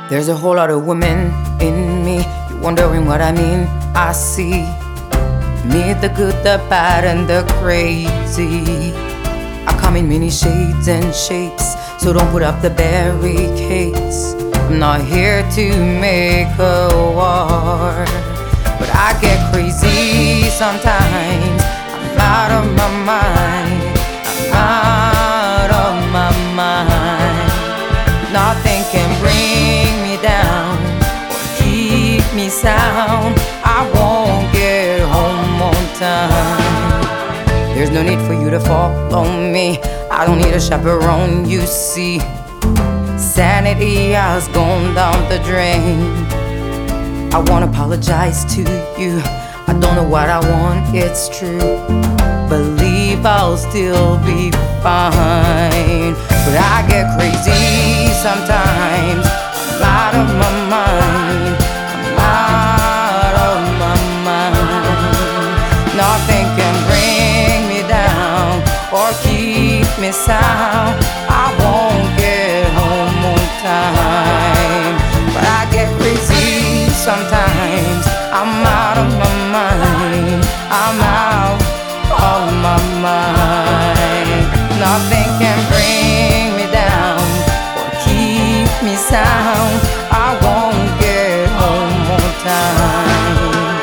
There's a whole lot of women in me. You're wondering what I mean. I see me, the good, the bad, and the crazy. I come in many shades and shapes, so don't put up the barricades. I'm not here to make a war, but I get crazy sometimes. I'm out of my mind. I'm out of my mind. Nothing can bring me down or keep me sound. I won't get home on time. There's no need for you to follow me. I don't need a chaperone, you see. Sanity has gone down the drain. I won't apologize to you. I don't know what I want, it's true. Believe I'll still be fine. But I get crazy sometimes. I'm out of my mind. I'm out of my mind. Nothing can bring me down or keep me sound. I won't get home on time. But I get crazy sometimes. I'm out of my mind. I'm out of my mind. Nothing can bring me down or keep me sound. I won't get home on time.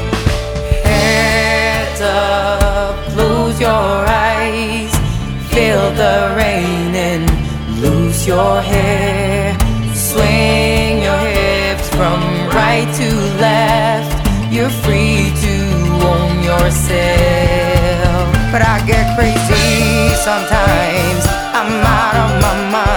Heads up, close your eyes, feel the rain and lose your hair. Swing your hips from right to left. You're free to own yourself. But I get crazy sometimes. I'm out of my mind.